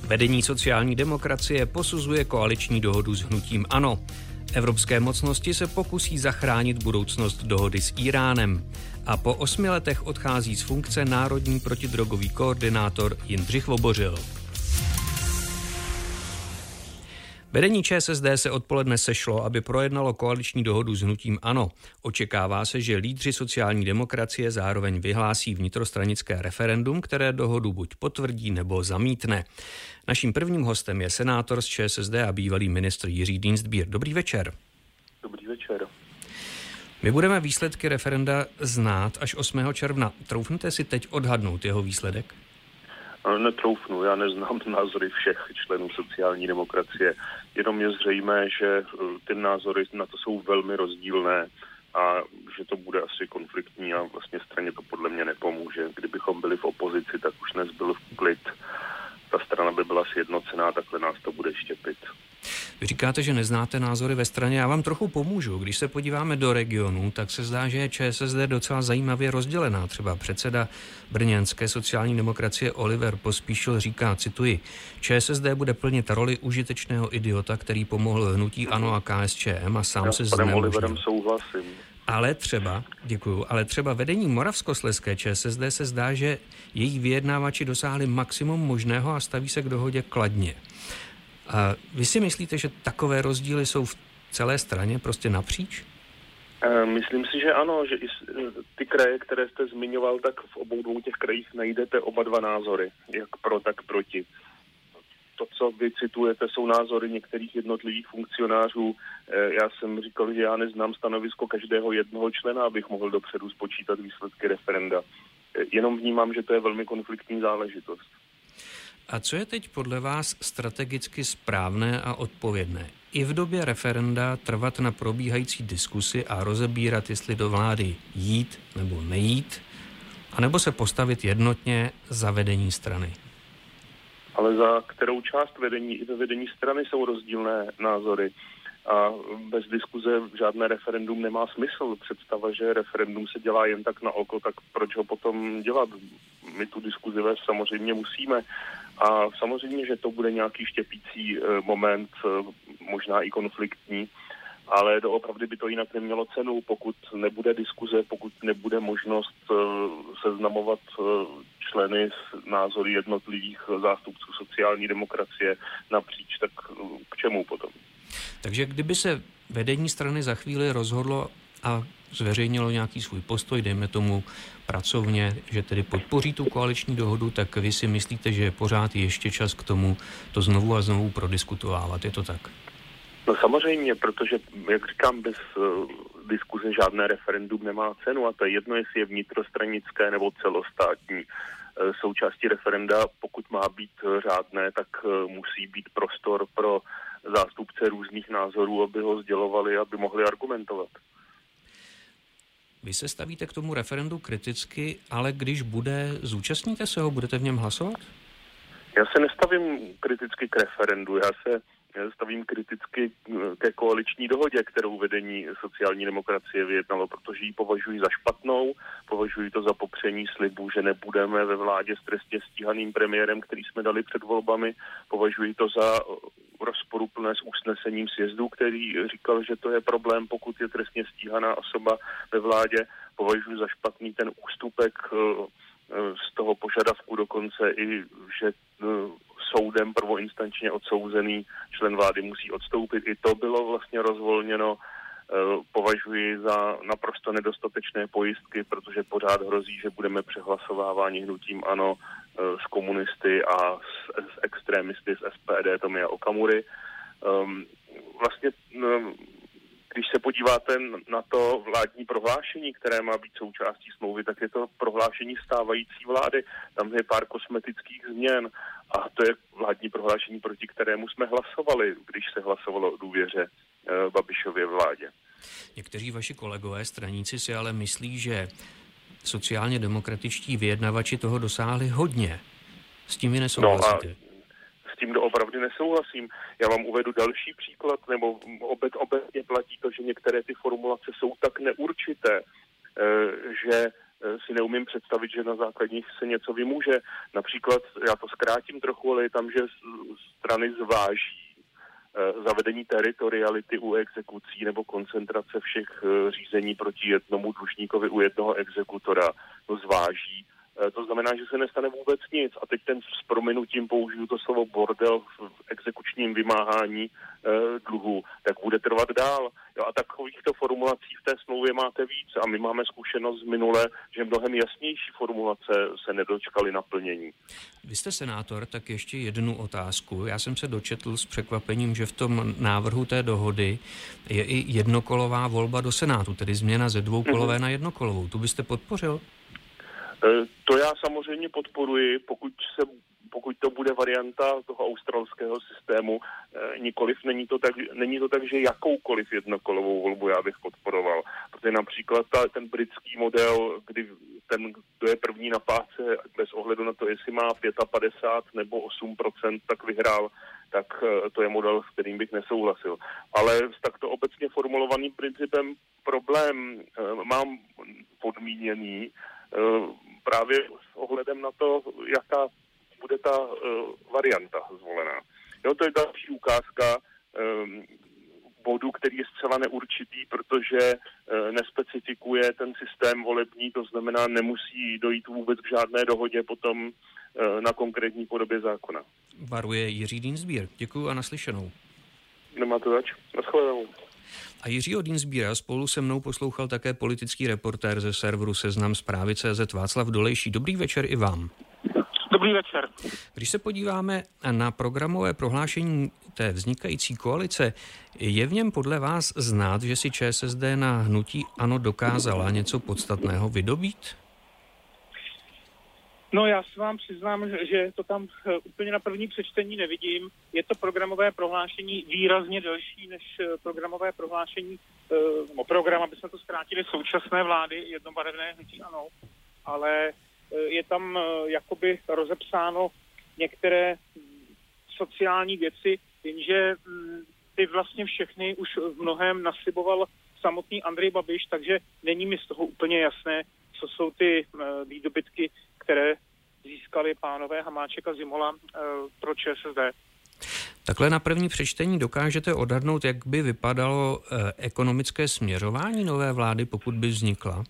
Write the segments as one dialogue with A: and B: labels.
A: Vedení sociální demokracie posuzuje koaliční dohodu s hnutím ANO. Evropské mocnosti se pokusí zachránit budoucnost dohody s Íránem. A po 8 letech odchází z funkce národní protidrogový koordinátor Jindřich Vobořil. Vedení ČSSD se odpoledne sešlo, aby projednalo koaliční dohodu s hnutím ANO. Očekává se, že lídři sociální demokracie zároveň vyhlásí vnitrostranické referendum, které dohodu buď potvrdí nebo zamítne. Naším prvním hostem je senátor z ČSSD a bývalý ministr Jiří Dienstbier. Dobrý večer.
B: Dobrý večer.
A: My budeme výsledky referenda znát až 8. června. Troufnete si teď odhadnout jeho výsledek?
B: Netroufnu, já neznám názory všech členů sociální demokracie. Jenom je zřejmé, že ty názory na to jsou velmi rozdílné a že to bude asi konfliktní a vlastně straně to podle mě nepomůže. Kdybychom byli v opozici, tak už dnes byl klid. Ta strana by byla sjednocená, takhle nás to bude štěpit.
A: Vy říkáte, že neznáte názory ve straně, já vám trochu pomůžu. Když se podíváme do regionu, tak se zdá, že je ČSSD docela zajímavě rozdělená. Třeba předseda brněnské sociální demokracie Oliver Pospíšil říká, cituji, ČSSD bude plnit roli užitečného idiota, který pomohl hnutí ANO a KSČM a sám se znemožnil.
B: Oliverem souhlasím.
A: Ale třeba vedení Moravskoslezské ČSSD se zdá, že její vyjednávači dosáhli maximum možného a staví se k dohodě kladně. A vy si myslíte, že takové rozdíly jsou v celé straně prostě napříč?
B: Myslím si, že ano, že i ty kraje, které jste zmiňoval, tak v obou dvou těch krajích najdete oba dva názory, jak pro, tak proti. To, co vy citujete, jsou názory některých jednotlivých funkcionářů. Já jsem říkal, že já neznám stanovisko každého jednoho člena, abych mohl dopředu spočítat výsledky referenda. Jenom vnímám, že to je velmi konfliktní záležitost.
A: A co je teď podle vás strategicky správné a odpovědné? I v době referenda trvat na probíhající diskusi a rozebírat, jestli do vlády jít nebo nejít, anebo se postavit jednotně za vedení strany?
B: Ale za kterou část vedení i ve vedení strany jsou rozdílné názory. A bez diskuze žádné referendum nemá smysl. Představa, že referendum se dělá jen tak na oko, tak proč ho potom dělat? My tu diskuzi vést samozřejmě musíme. A samozřejmě, že to bude nějaký štěpící moment, možná i konfliktní, ale doopravdy by to jinak nemělo cenu, pokud nebude diskuze, pokud nebude možnost seznamovat členy s názory jednotlivých zástupců sociální demokracie napříč, tak k čemu potom?
A: Takže kdyby se vedení strany za chvíli rozhodlo a zveřejnilo nějaký svůj postoj, dejme tomu pracovně, že tedy podpoří tu koaliční dohodu, tak vy si myslíte, že je pořád ještě čas k tomu to znovu a znovu prodiskutovávat, je to tak?
B: No samozřejmě, protože, jak říkám, bez diskuze žádné referendum nemá cenu a to je jedno, jestli je vnitrostranické nebo celostátní. Součástí referenda, pokud má být řádné, tak musí být prostor pro zástupce různých názorů, aby ho sdělovali, aby mohli argumentovat.
A: Vy se stavíte k tomu referendu kriticky, ale když bude, zúčastníte se ho, budete v něm hlasovat?
B: Já se nestavím kriticky k referendu, já se stavím kriticky ke koaliční dohodě, kterou vedení sociální demokracie vyjednalo, protože ji považuji za špatnou, považuji to za popření slibu, že nebudeme ve vládě s trestně stíhaným premiérem, který jsme dali před volbami, považuji to za rozporuplné s usnesením sjezdu, který říkal, že to je problém, pokud je trestně stíhaná osoba ve vládě, považuji za špatný ten ústupek z toho požadavku dokonce i, že soudem prvoinstančně odsouzený člen vlády musí odstoupit. I to bylo vlastně rozvolněno. Považuji za naprosto nedostatečné pojistky, protože pořád hrozí, že budeme přehlasováváni hnutím ANO s komunisty a s extrémisty z SPD Tomia Okamury. Vlastně když se podíváte na to vládní prohlášení, které má být součástí smlouvy, tak je to prohlášení stávající vlády. Tam je pár kosmetických změn a to je vládní prohlášení, proti kterému jsme hlasovali, když se hlasovalo o důvěře Babišově vládě.
A: Někteří vaši kolegové straníci si ale myslí, že sociálně demokratičtí vyjednavači toho dosáhli hodně. S tím vy nesouhlasíte?
B: S tím doopravdy nesouhlasím. Já vám uvedu další příklad, nebo obecně platí to, že některé ty formulace jsou tak neurčité, že si neumím představit, že na základě nich se něco vymůže. Například, já to zkrátím trochu, ale je tam, že strany zváží zavedení teritoriality u exekucí nebo koncentrace všech řízení proti jednomu dlužníkovi u jednoho exekutora. To zváží. To znamená, že se nestane vůbec nic. A teď s prominutím použiju to slovo bordel v exekučním vymáhání dluhu, tak bude trvat dál. Jo, a takovýchto formulací v té smlouvě máte víc. A my máme zkušenost z minule, že mnohem jasnější formulace se nedočkaly naplnění.
A: Vy jste senátor, tak ještě jednu otázku. Já jsem se dočetl s překvapením, že v tom návrhu té dohody je i jednokolová volba do Senátu, tedy změna ze dvoukolové na jednokolovou. Tu byste podpořil?
B: To já samozřejmě podporuji, pokud to bude varianta toho australského systému, nikoliv není to tak, že jakoukoliv jednokolovou volbu já bych podporoval. Protože například ten britský model, kdy ten, kdo je první na páse, bez ohledu na to, jestli má 55 nebo 8%, tak vyhrál, tak to je model, s kterým bych nesouhlasil. Ale s takto obecně formulovaným principem problém mám podmíněný právě s ohledem na to, jaká bude ta varianta zvolená. Jo, to je další ukázka bodu, který je zcela neurčitý, protože nespecifikuje ten systém volební, to znamená, nemusí dojít vůbec k žádné dohodě potom na konkrétní podobě zákona.
A: Varuje Jiří Dienstbier. Děkuju a naslyšenou.
B: Nemá to zač. Naschledanou.
A: A Jiřího Dienstbiera spolu se mnou poslouchal také politický reportér ze serveru Seznam Zprávy.cz Václav Dolejší. Dobrý večer i vám.
C: Dobrý večer.
A: Když se podíváme na programové prohlášení té vznikající koalice, je v něm podle vás znát, že si ČSSD na hnutí ANO dokázala něco podstatného vydobít?
C: No já se vám přiznám, že to tam úplně na první přečtení nevidím. Je to programové prohlášení výrazně delší než programové prohlášení, program, aby jsme to zkrátili, současné vlády jednobarevné hnutí ANO, ale je tam jakoby rozepsáno některé sociální věci, jenže ty vlastně všechny už v mnohém nasliboval samotný Andrej Babiš, takže není mi z toho úplně jasné, co jsou ty výdobytky, které získali pánové Hamáček a Zimola pro ČSSD.
A: Takhle na první přečtení dokážete odhadnout, jak by vypadalo ekonomické směřování nové vlády, pokud by vznikla?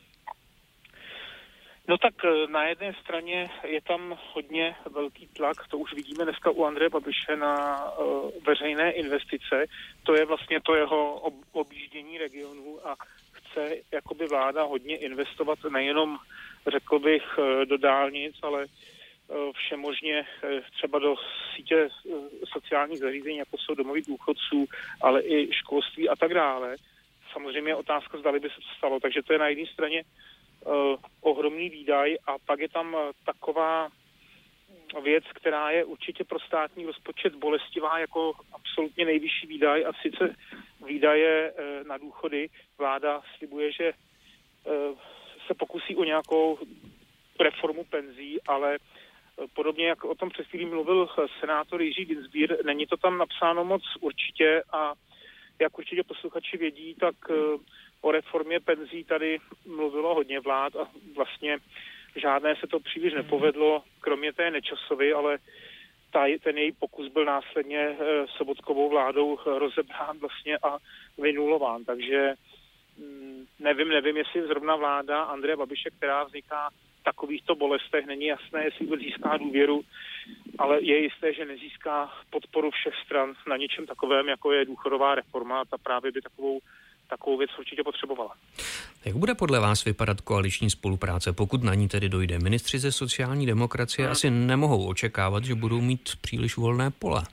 C: No tak na jedné straně je tam hodně velký tlak, to už vidíme dneska u Andreje Babiše na veřejné investice, to je vlastně to jeho objíždění regionů a chce jakoby vláda hodně investovat nejenom, řekl bych, do dálnic, ale všemožně třeba do sítě sociálních zařízení, jako jsou domovy důchodců, ale i školství a tak dále. Samozřejmě je otázka, zdali by se to stalo, takže to je na jedné straně ohromný výdaj a pak je tam taková věc, která je určitě pro státní rozpočet bolestivá jako absolutně nejvyšší výdaj a sice výdaje na důchody. Vláda slibuje, že se pokusí o nějakou reformu penzí, ale podobně, jak o tom před chvílí mluvil senátor Jiří Dienstbier, není to tam napsáno moc určitě a jak určitě posluchači vědí, tak o reformě penzí tady mluvilo hodně vlád a vlastně žádné se to příliš nepovedlo, kromě té Nečasovy, ale ten její pokus byl následně Sobotkovou vládou rozebrán vlastně a vynulován. Takže nevím, jestli zrovna vláda Andreje Babiše, která vzniká v takovýchto bolestech, není jasné, jestli získá důvěru, ale je jisté, že nezíská podporu všech stran na něčem takovém, jako je důchodová reforma, ta právě by takovou věc určitě potřebovala.
A: Jak bude podle vás vypadat koaliční spolupráce, pokud na ní tedy dojde? Ministři ze sociální demokracie asi nemohou očekávat, že budou mít příliš volné pole.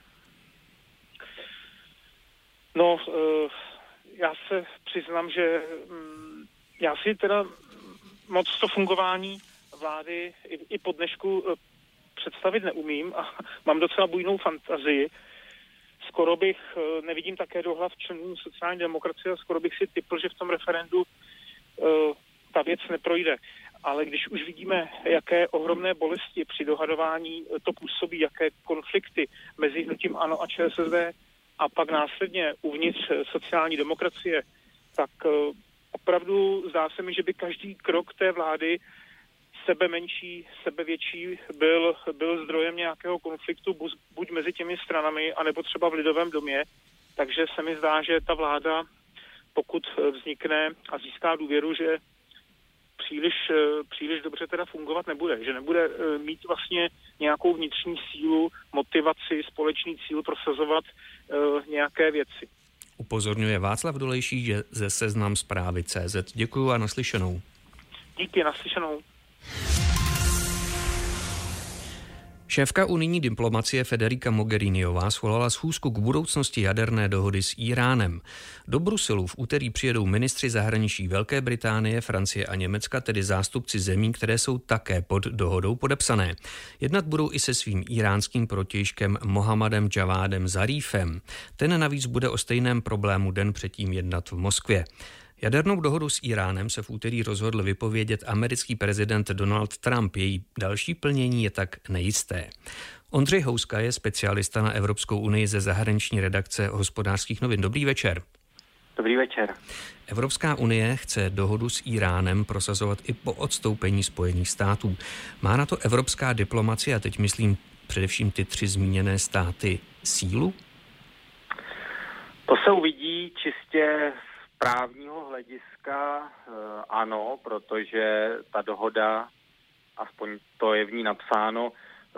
C: No, já se přiznám, že já si teda moc to fungování vlády i po dnešku představit neumím a mám docela bujnou fantazii. Skoro bych, nevidím také do hlav členů sociální demokracie, a skoro bych si tipl, že v tom referendu ta věc neprojde. Ale když už vidíme, jaké ohromné bolesti při dohadování to působí, jaké konflikty mezi hnutím ANO a ČSSD a pak následně uvnitř sociální demokracie, tak opravdu zdá se mi, že by každý krok té vlády sebe menší, sebe větší byl zdrojem nějakého konfliktu buď mezi těmi stranami, anebo třeba v Lidovém domě. Takže se mi zdá, že ta vláda, pokud vznikne a získá důvěru, že příliš dobře teda fungovat nebude. Že nebude mít vlastně nějakou vnitřní sílu, motivaci, společný cíl prosazovat nějaké věci.
A: Upozorňuje Václav Dolejší ze Seznam Zprávy.cz. Děkuju a naslyšenou.
C: Díky, naslyšenou.
A: Šéfka unijní diplomacie Federica Mogheriniová svolala schůzku k budoucnosti jaderné dohody s Íránem. Do Bruselu v úterý přijedou ministři zahraničí Velké Británie, Francie a Německa, tedy zástupci zemí, které jsou také pod dohodou podepsané. Jednat budou i se svým íránským protějškem Mohammadem Javádem Zarifem. Ten navíc bude o stejném problému den předtím jednat v Moskvě. Jadernou dohodu s Íránem se v úterý rozhodl vypovědět americký prezident Donald Trump. Její další plnění je tak nejisté. Ondřej Houska je specialista na Evropskou unii ze zahraniční redakce Hospodářských novin. Dobrý večer.
D: Dobrý večer.
A: Evropská unie chce dohodu s Íránem prosazovat i po odstoupení Spojených států. Má na to evropská diplomacie, a teď myslím především ty 3 zmíněné státy, sílu?
D: To se uvidí čistě právního hlediska ano, protože ta dohoda, aspoň to je v ní napsáno,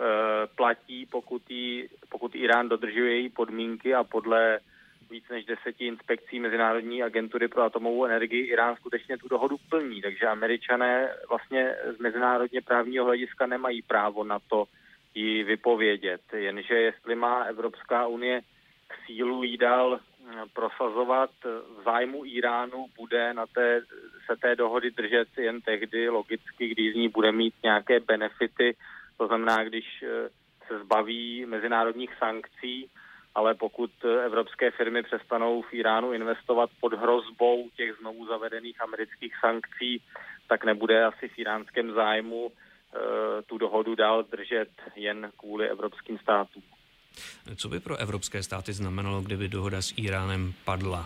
D: platí, pokud Írán dodržuje její podmínky a podle víc než 10 inspekcí Mezinárodní agentury pro atomovou energii Írán skutečně tu dohodu plní. Takže Američané vlastně z mezinárodně právního hlediska nemají právo na to ji vypovědět. Jenže jestli má Evropská unie sílu jí dál prosazovat v zájmu Íránu, bude se té dohody držet jen tehdy logicky, když z ní bude mít nějaké benefity, to znamená, když se zbaví mezinárodních sankcí, ale pokud evropské firmy přestanou v Íránu investovat pod hrozbou těch znovu zavedených amerických sankcí, tak nebude asi v íránském zájmu tu dohodu dál držet jen kvůli evropským státům.
A: Co by pro evropské státy znamenalo, kdyby dohoda s Íránem padla?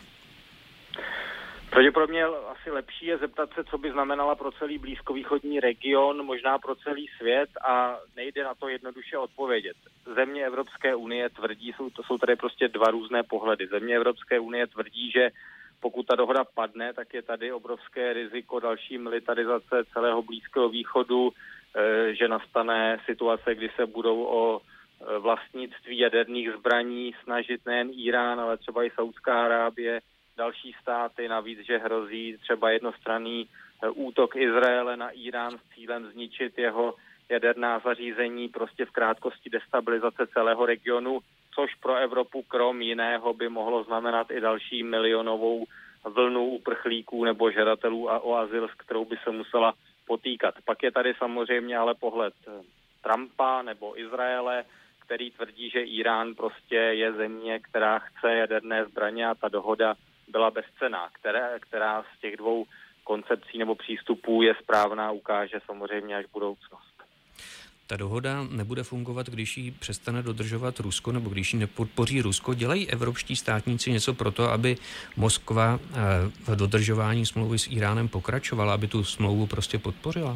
D: Pravděpodobně asi lepší je zeptat se, co by znamenala pro celý blízkovýchodní region, možná pro celý svět, a nejde na to jednoduše odpovědět. Země Evropské unie tvrdí, jsou tady prostě 2 různé pohledy. Země Evropské unie tvrdí, že pokud ta dohoda padne, tak je tady obrovské riziko další militarizace celého Blízkého východu, že nastane situace, kdy se budou o vlastnictví jaderných zbraní snažit nejen Írán, ale třeba i Saudská Arábie, další státy, navíc, že hrozí třeba jednostranný útok Izraele na Írán s cílem zničit jeho jaderná zařízení, prostě v krátkosti destabilizace celého regionu, což pro Evropu krom jiného by mohlo znamenat i další milionovou vlnu uprchlíků nebo žadatelů o azyl, s kterou by se musela potýkat. Pak je tady samozřejmě ale pohled Trumpa nebo Izraele, který tvrdí, že Írán prostě je země, která chce jaderné zbraně, a ta dohoda byla bezcenná. Která z těch 2 koncepcí nebo přístupů je správná, ukáže samozřejmě až budoucnost.
A: Ta dohoda nebude fungovat, když ji přestane dodržovat Rusko, nebo když ji nepodpoří Rusko. Dělají evropští státníci něco pro to, aby Moskva v dodržování smlouvy s Íránem pokračovala, aby tu smlouvu prostě podpořila?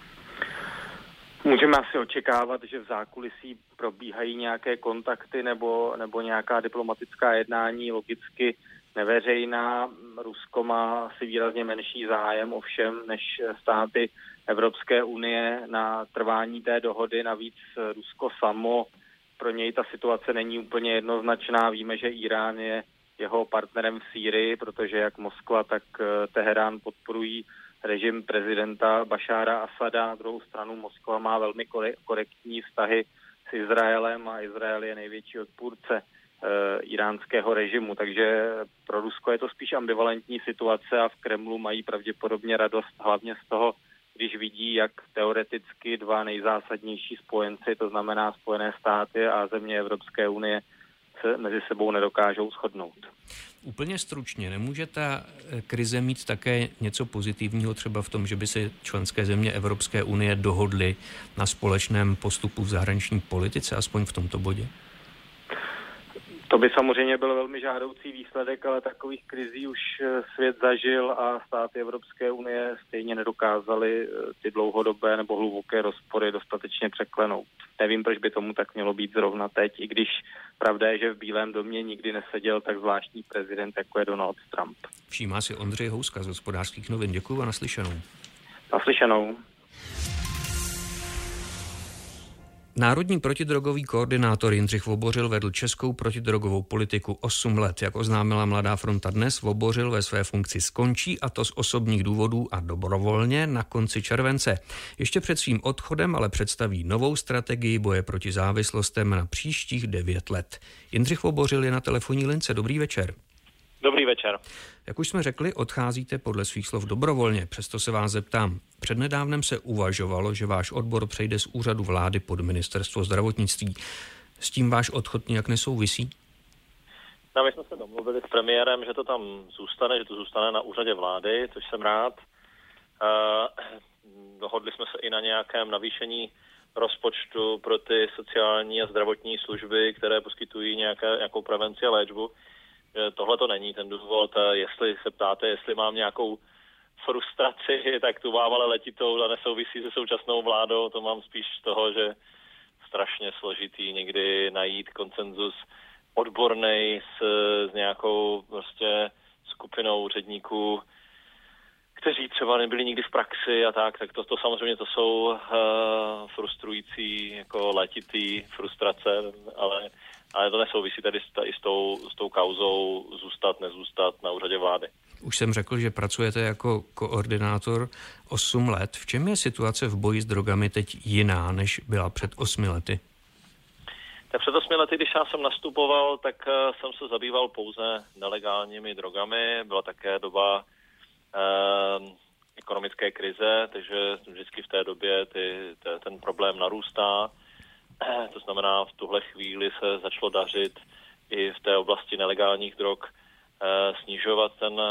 D: Můžeme asi očekávat, že v zákulisí probíhají nějaké kontakty nebo nějaká diplomatická jednání, logicky neveřejná. Rusko má asi výrazně menší zájem ovšem než státy Evropské unie na trvání té dohody. Navíc Rusko samo, pro něj ta situace není úplně jednoznačná. Víme, že Írán je jeho partnerem v Sýrii, protože jak Moskva, tak Teherán podporují režim prezidenta Bašára Asada. Na druhou stranu Moskva má velmi korektní vztahy s Izraelem a Izrael je největší odpůrce iránského režimu, takže pro Rusko je to spíš ambivalentní situace a v Kremlu mají pravděpodobně radost hlavně z toho, když vidí, jak teoreticky 2 nejzásadnější spojenci, to znamená Spojené státy a země Evropské unie, se mezi sebou nedokážou shodnout.
A: Úplně stručně, nemůže ta krize mít také něco pozitivního třeba v tom, že by se členské země Evropské unie dohodly na společném postupu v zahraniční politice, aspoň v tomto bodě?
D: To by samozřejmě byl velmi žádoucí výsledek, ale takových krizí už svět zažil a státy Evropské unie stejně nedokázaly ty dlouhodobé nebo hluboké rozpory dostatečně překlenout. Nevím, proč by tomu tak mělo být zrovna teď, i když pravda je, že v Bílém domě nikdy neseděl tak zvláštní prezident, jako je Donald Trump.
A: Všímá si Ondřej Houska z Hospodářských novin. Děkuju a naslyšenou.
D: Naslyšenou.
A: Národní protidrogový koordinátor Jindřich Vobořil vedl českou protidrogovou politiku 8 let. Jak oznámila Mladá fronta dnes, Vobořil ve své funkci skončí, a to z osobních důvodů a dobrovolně na konci července. Ještě před svým odchodem ale představí novou strategii boje proti závislostem na příštích 9 let. Jindřich Vobořil je na telefonní lince. Dobrý večer.
E: Dobrý večer.
A: Jak už jsme řekli, odcházíte podle svých slov dobrovolně, přesto se vás zeptám. Přednedávnem se uvažovalo, že váš odbor přejde z úřadu vlády pod ministerstvo zdravotnictví. S tím váš odchod nějak nesouvisí?
E: No, my jsme se domluvili s premiérem, že to tam zůstane, že to zůstane na úřadě vlády, což jsem rád. Dohodli jsme se i na nějakém navýšení rozpočtu pro ty sociální a zdravotní služby, které poskytují nějakou prevenci a léčbu. Tohle to není ten důvod. Jestli se ptáte, jestli mám nějakou frustraci, tak tu mám ale letitou a nesouvisí se současnou vládou. To mám spíš z toho, že strašně složitý někdy najít konsenzus odbornej s nějakou prostě skupinou úředníků, kteří třeba nebyli nikdy v praxi a tak to samozřejmě to jsou frustrující, jako letitý frustrace, ale to nesouvisí tady i s tou kauzou zůstat, nezůstat na úřadě vlády.
A: Už jsem řekl, že pracujete jako koordinátor 8 let. V čem je situace v boji s drogami teď jiná, než byla před 8 lety?
E: Tak před 8 lety, když já jsem nastupoval, tak jsem se zabýval pouze nelegálními drogami. Byla také doba ekonomické krize, takže vždycky v té době ten problém narůstá. To znamená, v tuhle chvíli se začalo dařit i v té oblasti nelegálních drog snižovat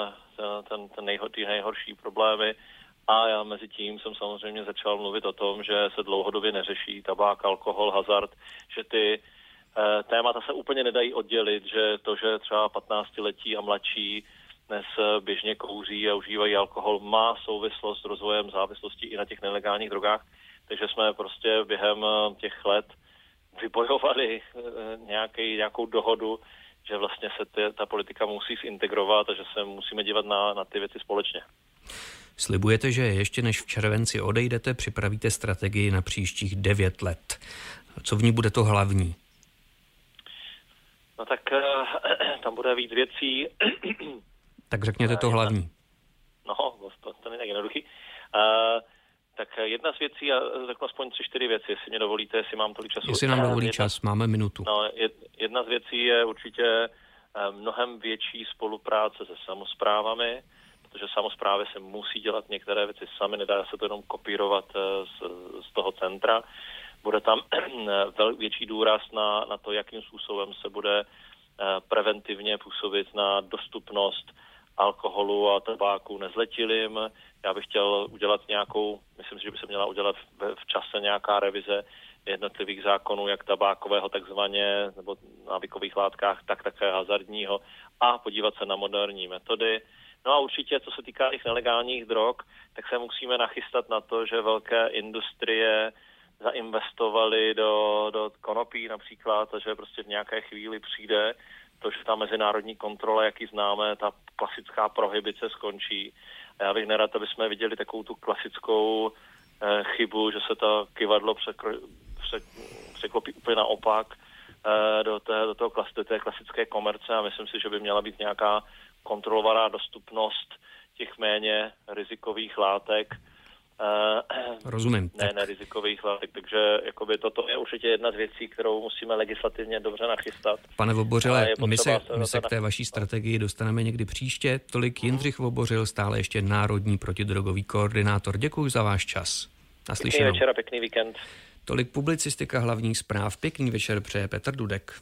E: ty nejhorší problémy. A já mezi tím jsem samozřejmě začal mluvit o tom, že se dlouhodobě neřeší tabák, alkohol, hazard, že ty témata se úplně nedají oddělit, že to, že třeba 15letí a mladší dnes běžně kouří a užívají alkohol, má souvislost s rozvojem závislosti i na těch nelegálních drogách. Takže jsme prostě během těch let vybojovali nějakou dohodu, že vlastně se ta politika musí zintegrovat a že se musíme dívat na ty věci společně.
A: Slibujete, že ještě než v červenci odejdete, připravíte strategii na příštích 9 let. Co v ní bude to hlavní?
E: No tak tam bude víc věcí.
A: Tak řekněte to hlavní.
E: No, to není tak jednoduchý. Tak jedna z věcí, já řeknu aspoň 3-4 věci, jestli mě dovolíte, jestli mám tolik času.
A: Jestli nám dovolí čas, máme minutu.
E: No, jedna z věcí je určitě mnohem větší spolupráce se samosprávami, protože samosprávy se musí dělat některé věci sami, nedá se to jenom kopírovat z toho centra. Bude tam větší důraz na to, jakým způsobem se bude preventivně působit na dostupnost alkoholu a tabáku nezletilým. Já bych chtěl udělat myslím si, že by se měla udělat v čase nějaká revize jednotlivých zákonů, jak tabákového takzvaně, nebo návykových látkách, tak také hazardního, a podívat se na moderní metody. No a určitě, co se týká těch nelegálních drog, tak se musíme nachystat na to, že velké industrie zainvestovaly do konopí například, a že prostě v nějaké chvíli přijde to, že ta mezinárodní kontrola, jak ji známe, ta klasická prohibice skončí. A já bych nerad, aby jsme viděli takovou tu klasickou chybu, že se to kyvadlo překlopí úplně naopak do té klasické komerce, a myslím si, že by měla být nějaká kontrolovaná dostupnost těch méně rizikových látek.
A: Rozumím.
E: Ne rizikových látek, takže jakoby toto je určitě jedna z věcí, kterou musíme legislativně dobře nachystat.
A: Pane Vobořile, my se k té vaší strategii dostaneme někdy příště. Tolik Jindřich Vobořil, stále ještě národní protidrogový koordinátor. Děkuji za váš čas. Naslyšenou.
E: Pěkný večer a pěkný víkend.
A: Tolik publicistika hlavních zpráv. Pěkný večer přeje Petr Dudek.